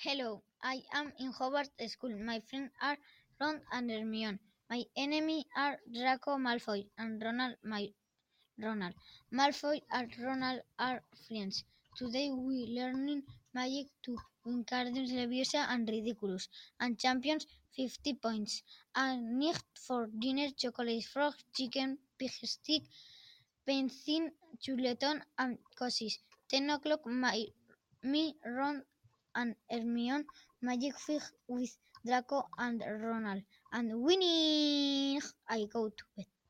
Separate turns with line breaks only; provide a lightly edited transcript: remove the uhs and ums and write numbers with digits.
Hello, I am in Hogwarts School. My friends are Ron and Hermione. My enemy are Draco Malfoy and Ronald. Malfoy and Ronald are friends. Today we learning magic to Wingardium Leviosa and Ridiculous and champions 50 points. And need for dinner chocolate frog, chicken, pig stick, pencil, chuleton and cozies. 10 o'clock me, Ron and Hermione magic fig with Draco and Ronald. And winning I go to bed.